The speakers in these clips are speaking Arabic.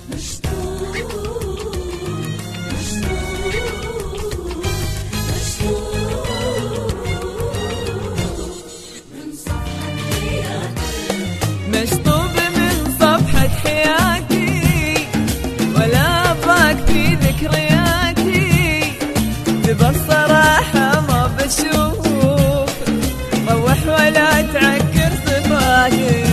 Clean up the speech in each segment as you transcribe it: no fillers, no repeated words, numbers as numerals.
مشطوب من صفحة حياتي ولا أباك في ذكرياتي، تبى الصراحة ما بشوف، روح ولا تعكر صفاتي.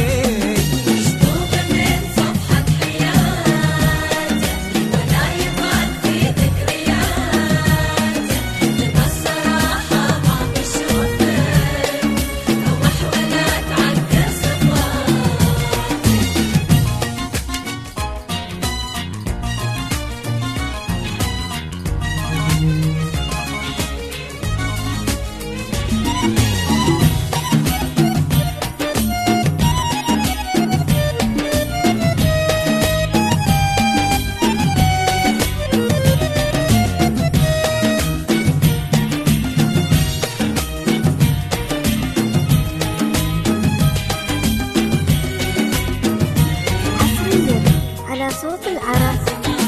على صوت العرب.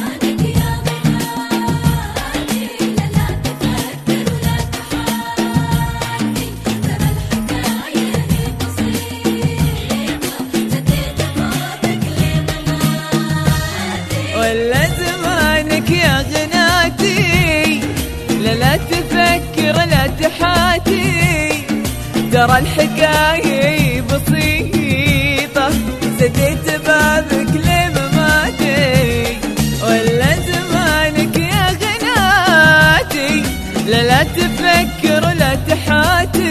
ولا زمانك يا غناتي، لا تفكر لا تحاتي، ترى الحكاية بسيطة، سديت بابك لمماتي. ولا زمانك يا غناتي، لا تفكر لا تحاتي،